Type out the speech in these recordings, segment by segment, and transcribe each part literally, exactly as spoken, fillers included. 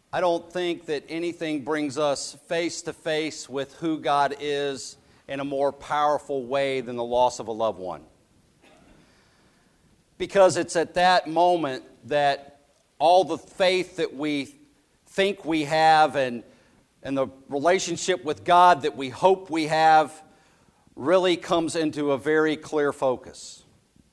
I don't think that anything brings us face to face with who God is in a more powerful way than the loss of a loved one. Because it's at that moment that all the faith that we think we have and, and the relationship with God that we hope we have really comes into a very clear focus.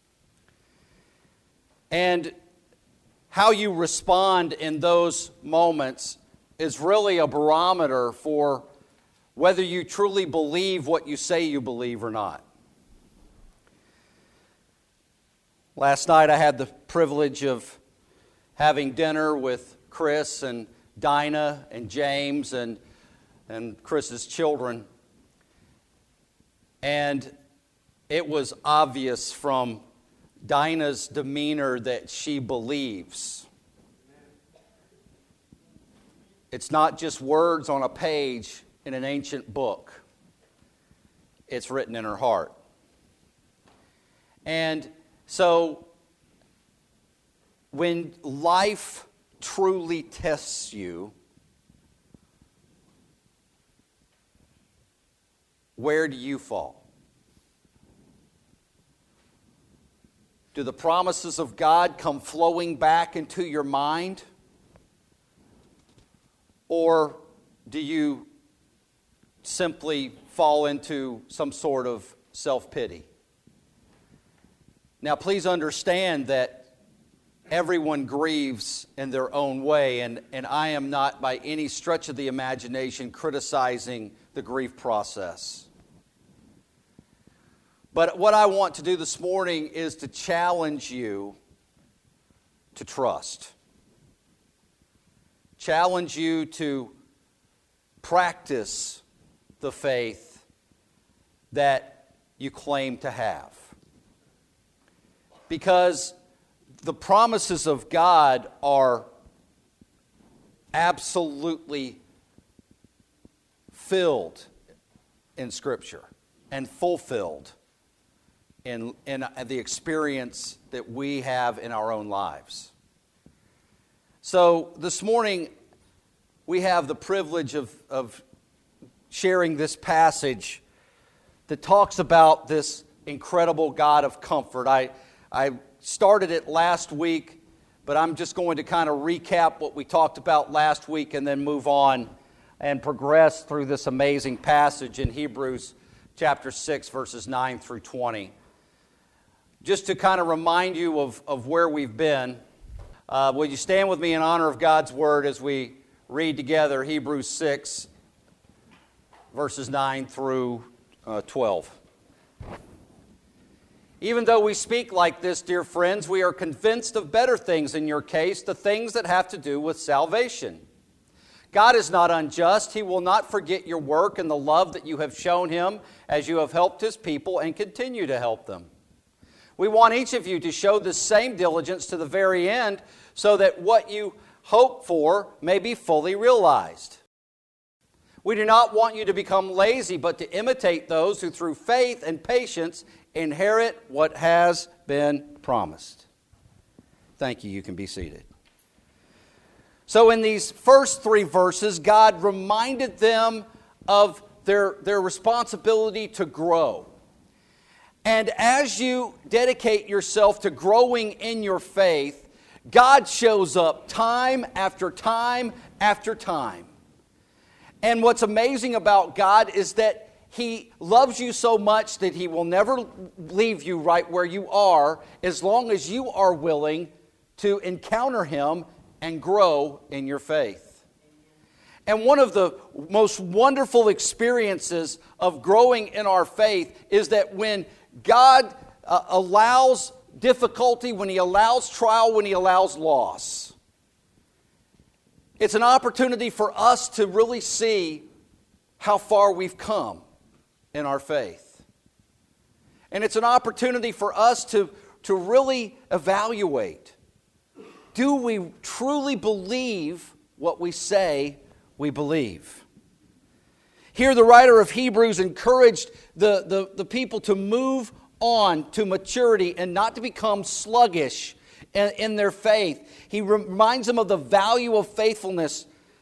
And how you respond in those moments is really a barometer for whether you truly believe what you say you believe or not. Last night I had the privilege of having dinner with Chris and Dinah and James and, and Chris's children. And it was obvious from Dinah's demeanor that she believes. It's not just words on a page in an ancient book. It's written in her heart. And so, when life truly tests you, where do you fall? Do the promises of God come flowing back into your mind? Or do you simply fall into some sort of self-pity? Now, please understand that everyone grieves in their own way, and, and I am not by any stretch of the imagination criticizing the grief process. But what I want to do this morning is to challenge you to trust. Challenge you to practice the faith that you claim to have. Because the promises of God are absolutely filled in Scripture and fulfilled in, in the experience that we have in our own lives. So this morning, we have the privilege of, of sharing this passage that talks about this incredible God of comfort. I, I started it last week, but I'm just going to kind of recap what we talked about last week and then move on and progress through this amazing passage in Hebrews chapter six, verses nine through twenty. Just to kind of remind you of, of where we've been, uh, will you stand with me in honor of God's Word as we read together Hebrews six, verses nine through uh, twelve. Even though we speak like this, dear friends, we are convinced of better things in your case, the things that have to do with salvation. God is not unjust. He will not forget your work and the love that you have shown Him as you have helped His people and continue to help them. We want each of you to show the same diligence to the very end so that what you hope for may be fully realized. We do not want you to become lazy, but to imitate those who through faith and patience inherit what has been promised. Thank you. You can be seated. So in these first three verses, God reminded them of their, their responsibility to grow. And as you dedicate yourself to growing in your faith, God shows up time after time after time. And what's amazing about God is that He loves you so much that He will never leave you right where you are as long as you are willing to encounter Him and grow in your faith. And one of the most wonderful experiences of growing in our faith is that when God uh, allows difficulty, when He allows trial, when He allows loss, it's an opportunity for us to really see how far we've come in our faith. And it's an opportunity for us to, to really evaluate, do we truly believe what we say we believe? Here the writer of Hebrews encouraged the, the, the people to move on to maturity and not to become sluggish in, in their faith. He reminds them of the value of faithfulness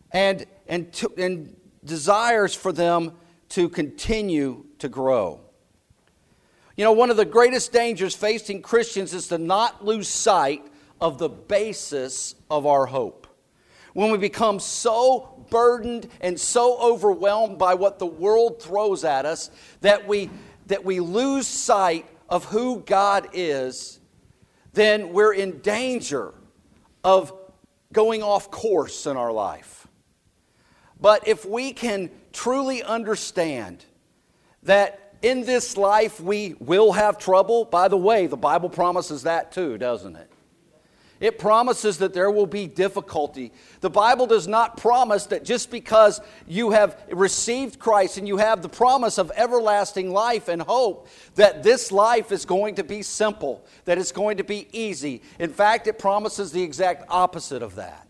and, and, to, and desires for them to continue to grow. You know, one of the greatest dangers facing Christians is to not lose sight of the basis of our hope. When we become so burdened and so overwhelmed by what the world throws at us that we, that we lose sight of who God is, then we're in danger of going off course in our life. But if we can truly understand that in this life we will have trouble, by the way, the Bible promises that too, doesn't it? It promises that there will be difficulty. The Bible does not promise that just because you have received Christ and you have the promise of everlasting life and hope, that this life is going to be simple, that it's going to be easy. In fact, it promises the exact opposite of that.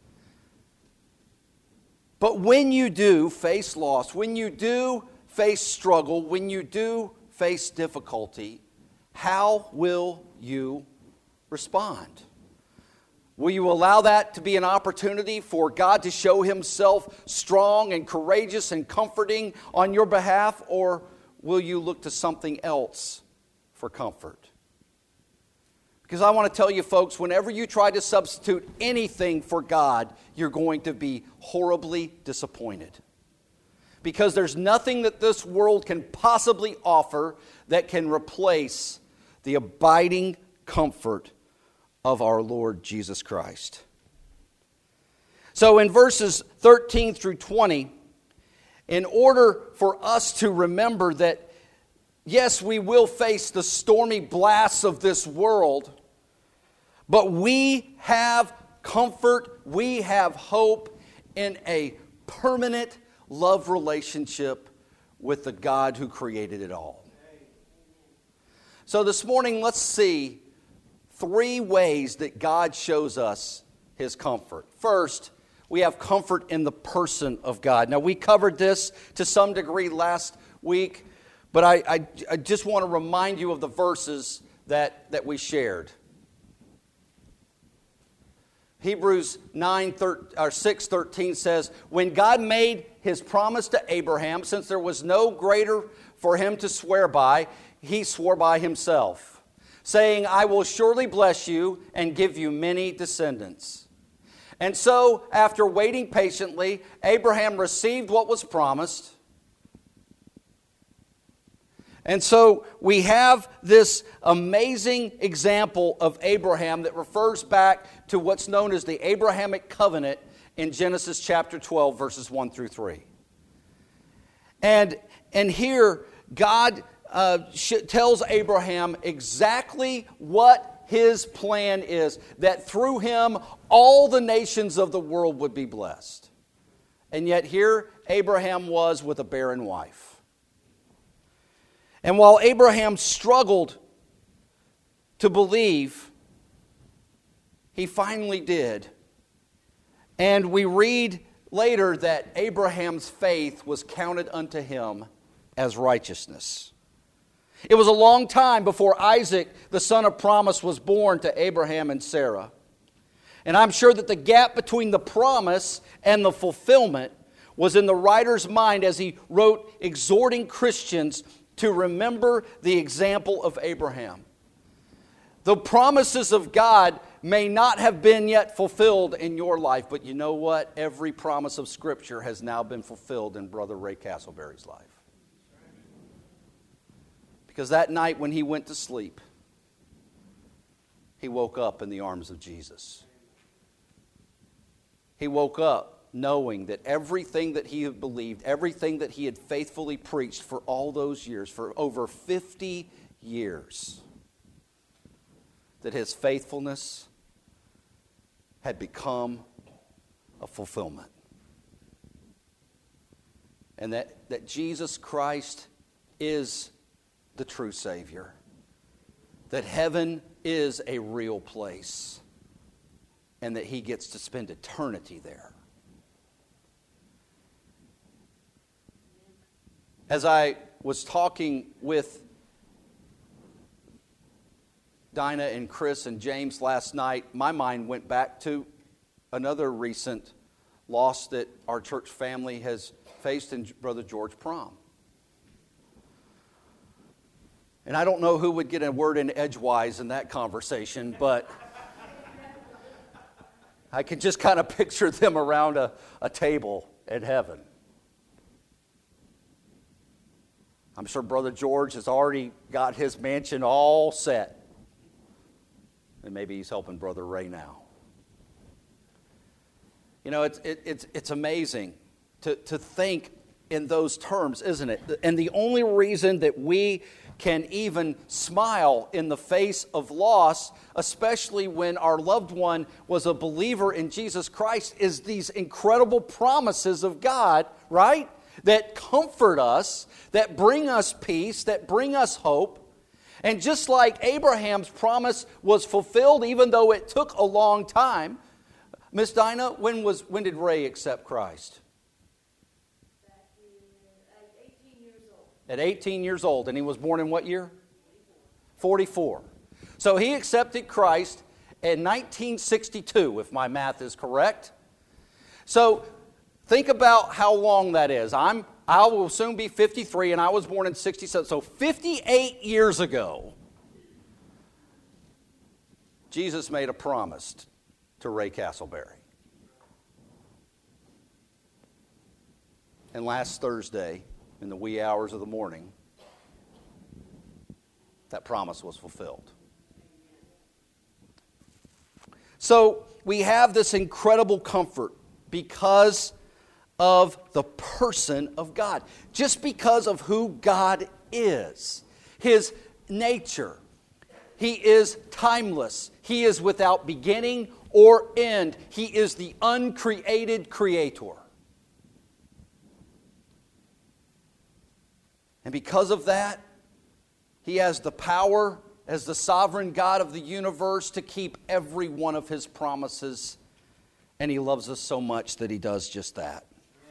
But when you do face loss, when you do face struggle, when you do face difficulty, how will you respond? Will you allow that to be an opportunity for God to show Himself strong and courageous and comforting on your behalf, or will you look to something else for comfort? Because I want to tell you folks, whenever you try to substitute anything for God, you're going to be horribly disappointed. Because there's nothing that this world can possibly offer that can replace the abiding comfort of our Lord Jesus Christ. So in verses thirteen through twenty, in order for us to remember that, yes, we will face the stormy blasts of this world, but we have comfort, we have hope in a permanent love relationship with the God who created it all. So this morning, let's see three ways that God shows us His comfort. First, we have comfort in the person of God. Now, we covered this to some degree last week, but I, I, I just want to remind you of the verses that, that we shared. Hebrews nine, or six thirteen says, when God made His promise to Abraham, since there was no greater for him to swear by, He swore by Himself, saying, I will surely bless you and give you many descendants. And so, after waiting patiently, Abraham received what was promised. And so we have this amazing example of Abraham that refers back to what's known as the Abrahamic covenant in Genesis chapter twelve, verses one through three. And, and here, God uh, sh- tells Abraham exactly what His plan is, that through him all the nations of the world would be blessed. And yet here Abraham was with a barren wife. And while Abraham struggled to believe, he finally did. And we read later that Abraham's faith was counted unto him as righteousness. It was a long time before Isaac, the son of promise, was born to Abraham and Sarah. And I'm sure that the gap between the promise and the fulfillment was in the writer's mind as he wrote, exhorting Christians to remember the example of Abraham. The promises of God may not have been yet fulfilled in your life, but you know what? Every promise of Scripture has now been fulfilled in Brother Ray Castleberry's life. Because that night when he went to sleep, he woke up in the arms of Jesus. He woke up knowing that everything that he had believed, everything that he had faithfully preached for all those years, for over fifty years, that his faithfulness had become a fulfillment. And that, that Jesus Christ is the true Savior. That heaven is a real place. And that He gets to spend eternity there. As I was talking with Dinah and Chris and James last night, my mind went back to another recent loss that our church family has faced in Brother George Prom. And I don't know who would get a word in edgewise in that conversation, but I can just kind of picture them around a, a table in heaven. I'm sure Brother George has already got his mansion all set. And maybe he's helping Brother Ray now. You know, it's, it, it's, it's amazing to, to think in those terms, isn't it? And the only reason that we can even smile in the face of loss, especially when our loved one was a believer in Jesus Christ, is these incredible promises of God, right? That comfort us, that bring us peace, that bring us hope. And just like Abraham's promise was fulfilled, even though it took a long time, Miss Dinah, when was when did Ray accept Christ? At eighteen years old. And he was born in what year? forty-four. So he accepted Christ in nineteen sixty-two, if my math is correct. So think about how long that is. I'm, I will soon be fifty-three, and I was born in sixty-seven. So fifty-eight years ago, Jesus made a promise to Ray Castleberry. And last Thursday, in the wee hours of the morning, that promise was fulfilled. So we have this incredible comfort because of the person of God. Just because of who God is. His nature. He is timeless. He is without beginning or end. He is the uncreated creator. And because of that, He has the power as the sovereign God of the universe to keep every one of His promises. And He loves us so much that He does just that.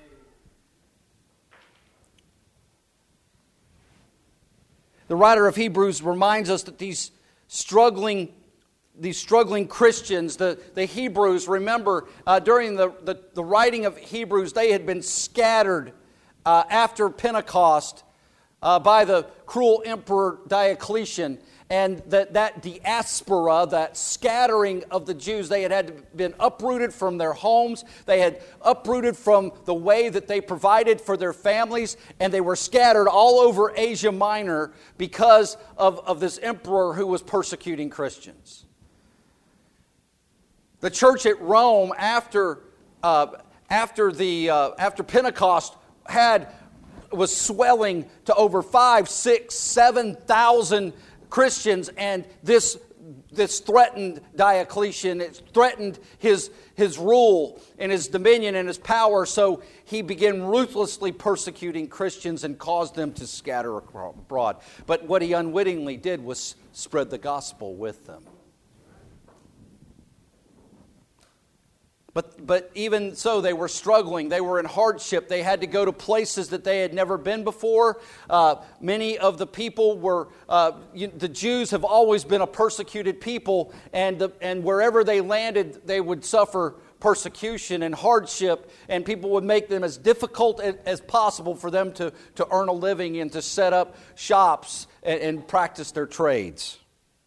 The writer of Hebrews reminds us that these struggling These struggling Christians, the, the Hebrews, remember, uh, during the, the, the writing of Hebrews, they had been scattered uh, after Pentecost uh, by the cruel emperor Diocletian. And that, that diaspora, that scattering of the Jews, they had, had been uprooted from their homes. They had uprooted from the way that they provided for their families. And they were scattered all over Asia Minor because of, of this emperor who was persecuting Christians. The church at Rome, after uh, after the uh, after Pentecost, had was swelling to over five, six, seven thousand Christians, and this this threatened Diocletian. It threatened his his rule and his dominion and his power. So he began ruthlessly persecuting Christians and caused them to scatter abroad. But what he unwittingly did was spread the gospel with them. But, but even so, they were struggling. They were in hardship. They had to go to places that they had never been before. Uh, many of the people were, uh, you, the Jews have always been a persecuted people, and, the, and wherever they landed, they would suffer persecution and hardship, and people would make them as difficult as, as possible for them to, to earn a living and to set up shops and, and practice their trades.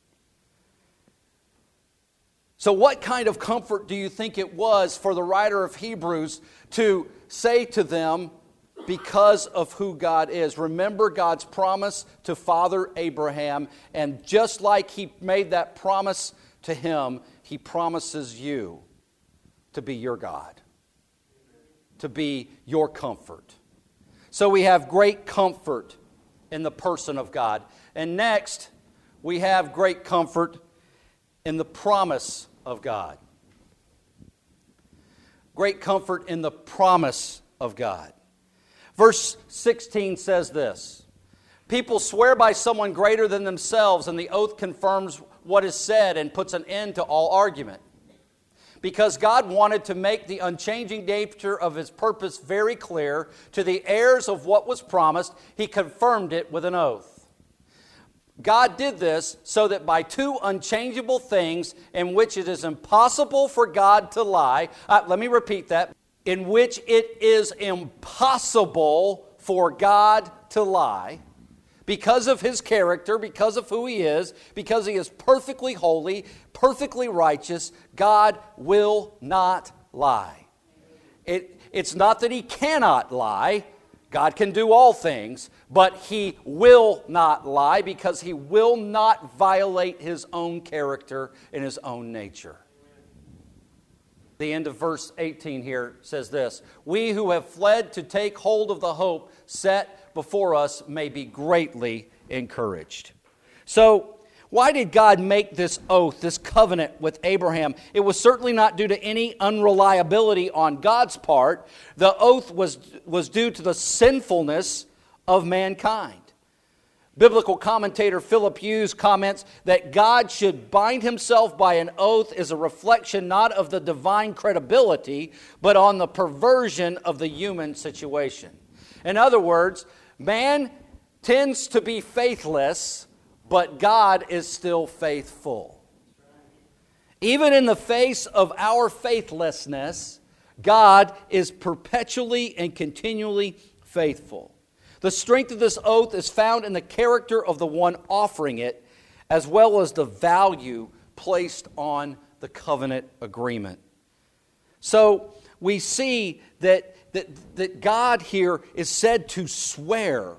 So what kind of comfort do you think it was for the writer of Hebrews to say to them, because of who God is? Remember God's promise to Father Abraham, and just like He made that promise to him, He promises you to be your God, to be your comfort. So we have great comfort in the person of God. And next, we have great comfort in the promise of God. Great comfort in the promise of God. Verse sixteen says this: people swear by someone greater than themselves, and the oath confirms what is said and puts an end to all argument. Because God wanted to make the unchanging nature of His purpose very clear to the heirs of what was promised, He confirmed it with an oath. God did this so that by two unchangeable things in which it is impossible for God to lie. Uh, let me repeat that. in which it is impossible for God to lie, because of His character, because of who He is, because He is perfectly holy, perfectly righteous. God will not lie. It, it's not that He cannot lie. God can do all things, but He will not lie because He will not violate His own character and His own nature. The end of verse eighteen here says this: "We who have fled to take hold of the hope set before us may be greatly encouraged." So, why did God make this oath, this covenant with Abraham? It was certainly not due to any unreliability on God's part. The oath was, was due to the sinfulness of mankind. Biblical commentator Philip Hughes comments that God should bind Himself by an oath is a reflection not of the divine credibility, but on the perversion of the human situation. In other words, man tends to be faithless, but God is still faithful. Even in the face of our faithlessness, God is perpetually and continually faithful. The strength of this oath is found in the character of the one offering it, as well as the value placed on the covenant agreement. So we see that, that, that God here is said to swear.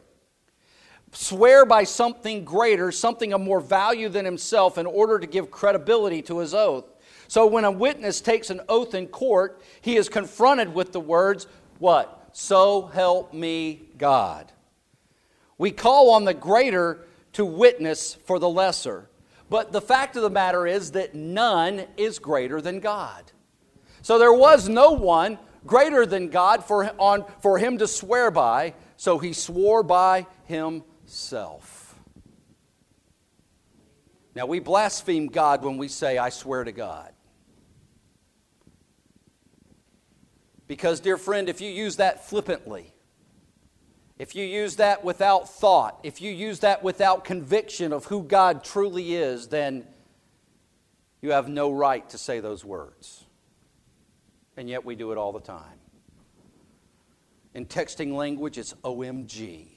Swear by something greater, something of more value than himself, in order to give credibility to his oath. So when a witness takes an oath in court, he is confronted with the words, what? "So help me God." We call on the greater to witness for the lesser. But the fact of the matter is that none is greater than God. So there was no one greater than God for, on, for him to swear by, so he swore by himself. Now we blaspheme God when we say, "I swear to God." Because, dear friend, if you use that flippantly, if you use that without thought, if you use that without conviction of who God truly is, then you have no right to say those words. And yet we do it all the time. In texting language, it's O M G.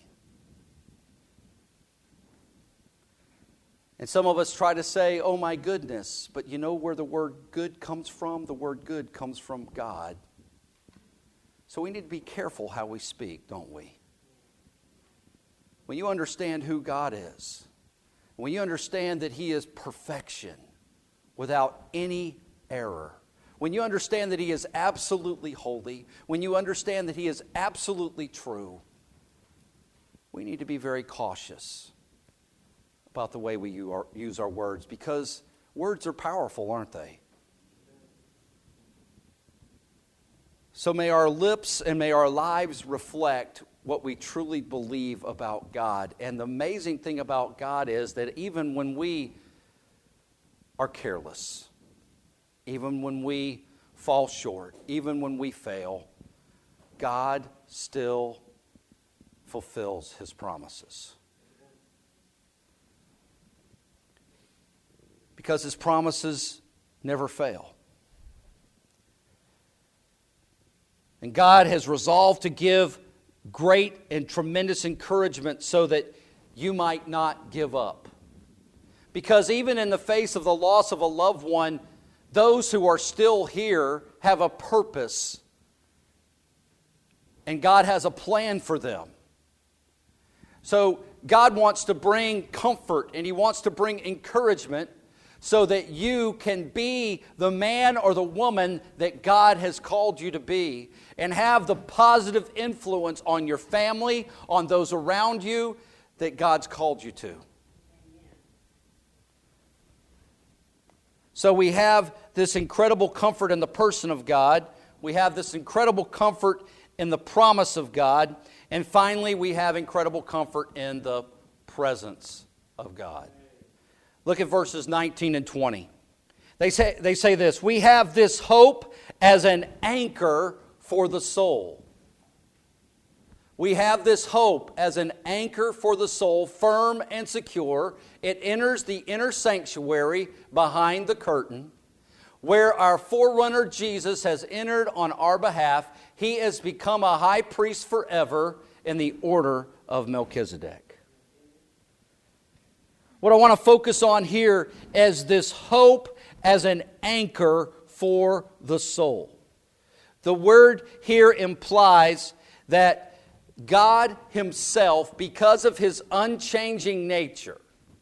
And some of us try to say, "Oh my goodness," but you know where the word good comes from? The word good comes from God. So we need to be careful how we speak, don't we? When you understand who God is, when you understand that He is perfection without any error, when you understand that He is absolutely holy, when you understand that He is absolutely true, we need to be very cautious about the way we use our words, because words are powerful, aren't they? So may our lips and may our lives reflect what we truly believe about God. And the amazing thing about God is that even when we are careless, even when we fall short, even when we fail, God still fulfills His promises. Because His promises never fail. And God has resolved to give great and tremendous encouragement so that you might not give up. Because even in the face of the loss of a loved one, those who are still here have a purpose. And God has a plan for them. So God wants to bring comfort and He wants to bring encouragement so that you can be the man or the woman that God has called you to be, and have the positive influence on your family, on those around you that God's called you to. So we have this incredible comfort in the person of God. We have this incredible comfort in the promise of God. And finally, we have incredible comfort in the presence of God. Look at verses nineteen and twenty. They say, they say this: "We have this hope as an anchor for the soul." We have this hope as an anchor for the soul, firm and secure. It enters the inner sanctuary behind the curtain. where our forerunner Jesus has entered on our behalf. He has become a high priest forever in the order of Melchizedek. What I want to focus on here is this hope as an anchor for the soul. The word here implies that God Himself, because of His unchanging nature,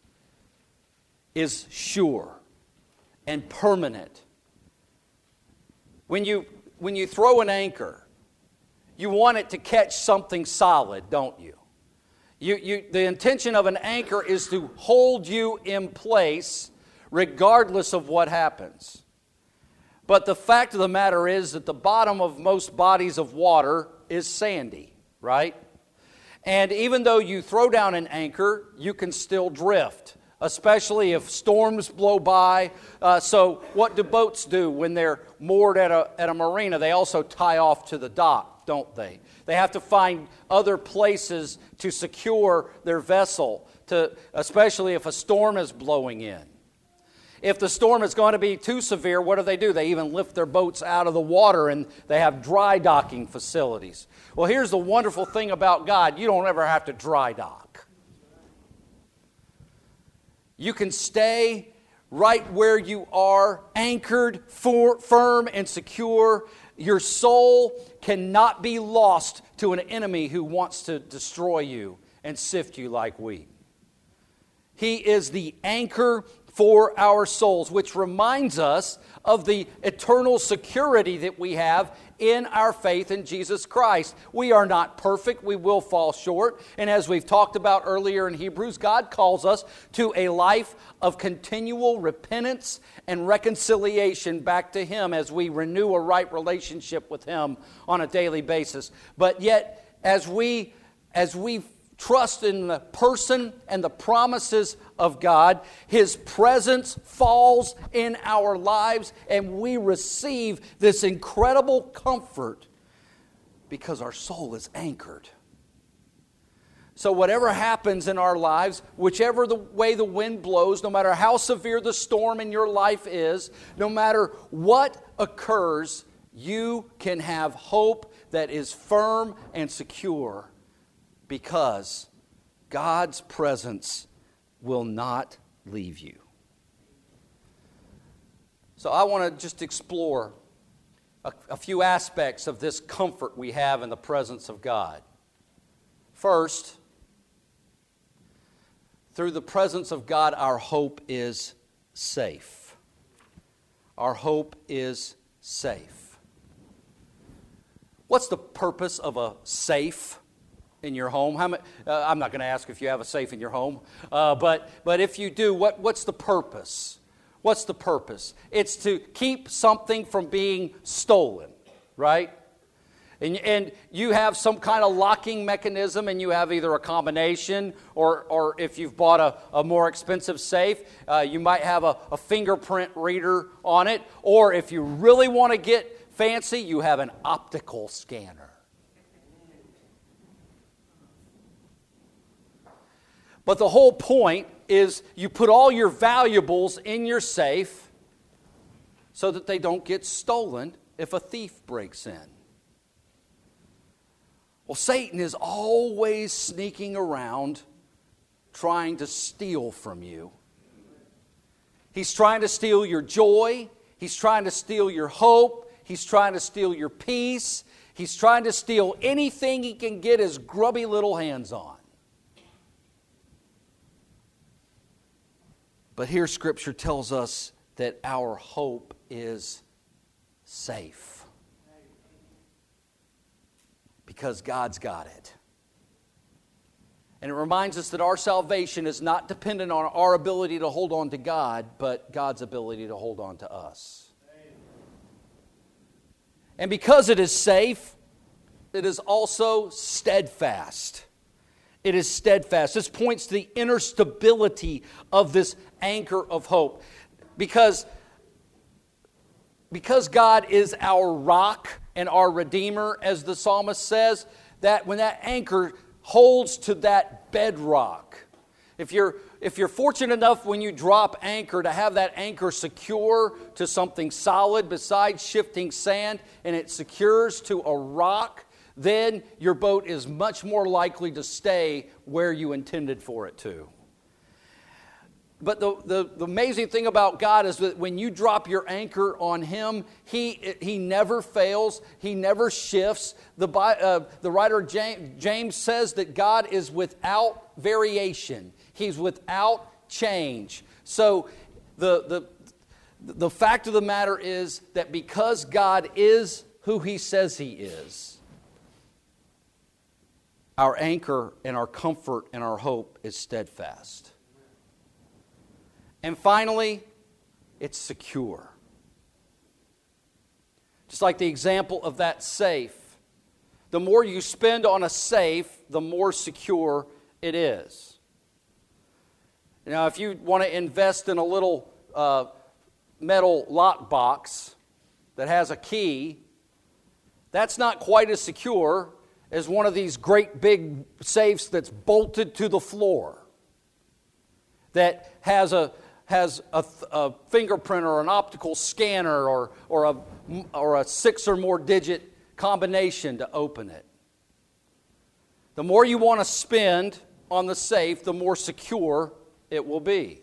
is sure and permanent. When you, when you throw an anchor, you want it to catch something solid, don't you? You, you? The intention of an anchor is to hold you in place regardless of what happens. But the fact of the matter is that the bottom of most bodies of water is sandy, right? And even though you throw down an anchor, you can still drift, especially if storms blow by. Uh, so what do boats do when they're moored at a, at a marina? They also tie off to the dock, don't they? They have to find other places to secure their vessel, to, especially if a storm is blowing in. If the storm is going to be too severe, what do they do? They even lift their boats out of the water, and they have dry docking facilities. Well, here's the wonderful thing about God. You don't ever have to dry dock. You can stay right where you are, anchored, for, firm, and secure. Your soul cannot be lost to an enemy who wants to destroy you and sift you like wheat. He is the anchor for our souls, which reminds us of the eternal security that we have in our faith in Jesus Christ. We are not perfect. We will fall short. And as we've talked about earlier in Hebrews, God calls us to a life of continual repentance and reconciliation back to Him as we renew a right relationship with Him on a daily basis. But yet, as we, as we trust in the person and the promises of God, His presence falls in our lives, and we receive this incredible comfort because our soul is anchored. So whatever happens in our lives, whichever the way the wind blows, no matter how severe the storm in your life is, no matter what occurs, you can have hope that is firm and secure, because God's presence will not leave you. So I want to just explore a, a few aspects of this comfort we have in the presence of God. First, through the presence of God, our hope is safe. Our hope is safe. What's the purpose of a safe in your home? How many, uh, I'm not going to ask if you have a safe in your home, uh, but but if you do, what, what's the purpose? What's the purpose? It's to keep something from being stolen, right? And, and you have some kind of locking mechanism, and you have either a combination, or, or if you've bought a, a more expensive safe, uh, you might have a, a fingerprint reader on it, or if you really want to get fancy, you have an optical scanner. But the whole point is you put all your valuables in your safe so that they don't get stolen if a thief breaks in. Well, Satan is always sneaking around trying to steal from you. He's trying to steal your joy. He's trying to steal your hope. He's trying to steal your peace. He's trying to steal anything he can get his grubby little hands on. But here Scripture tells us that our hope is safe. Because God's got it. And it reminds us that our salvation is not dependent on our ability to hold on to God, but God's ability to hold on to us. And because it is safe, it is also steadfast. It is steadfast. This points to the inner stability of this anchor of hope. Because, because God is our rock and our Redeemer, as the psalmist says, that when that anchor holds to that bedrock. If you're, if you're fortunate enough when you drop anchor to have that anchor secure to something solid besides shifting sand, and it secures to a rock, then your boat is much more likely to stay where you intended for it to. But the, the, the amazing thing about God is that when you drop your anchor on Him, He, he never fails. He never shifts. The, uh, the writer James, James says that God is without variation. He's without change. So the, the, the fact of the matter is that because God is who He says He is, our anchor and our comfort and our hope is steadfast. And finally, it's secure. Just like the example of that safe. The more you spend on a safe, the more secure it is. Now, if you want to invest in a little uh, metal lockbox that has a key, that's not quite as secure as one of these great big safes that's bolted to the floor, that has a has a, a fingerprint or an optical scanner or, or, a, or a six or more digit combination to open it. The more you want to spend on the safe, the more secure it will be.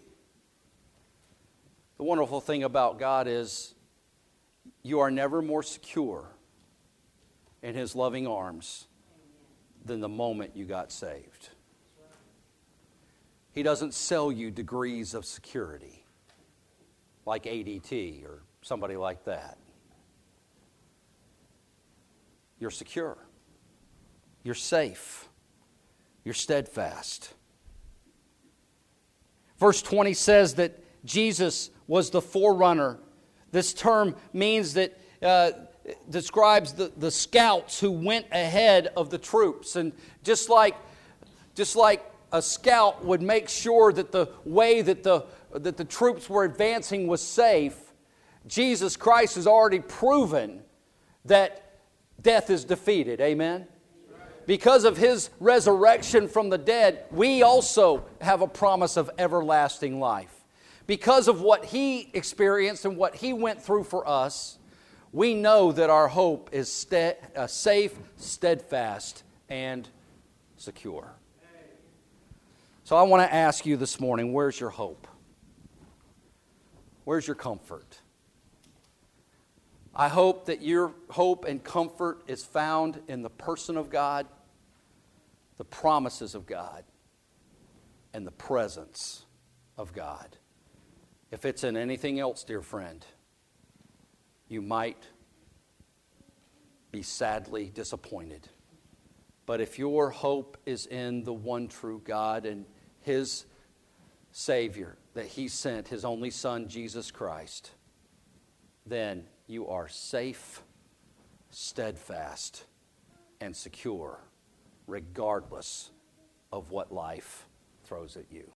The wonderful thing about God is you are never more secure in His loving arms than the moment you got saved. He doesn't sell you degrees of security like A D T or somebody like that. You're secure. You're safe. You're steadfast. Verse twenty says that Jesus was the forerunner. This term means that uh, describes the, the scouts who went ahead of the troops. And just like, just like a scout would make sure that the way that the, that the troops were advancing was safe, Jesus Christ has already proven that death is defeated. Amen? Because of His resurrection from the dead, we also have a promise of everlasting life. Because of what He experienced and what He went through for us, we know that our hope is ste- uh, safe, steadfast, and secure. So I want to ask you this morning, where's your hope? Where's your comfort? I hope that your hope and comfort is found in the person of God, the promises of God, and the presence of God. If it's in anything else, dear friend, you might be sadly disappointed. But if your hope is in the one true God and His Savior that He sent, His only Son, Jesus Christ, then you are safe, steadfast, and secure, regardless of what life throws at you.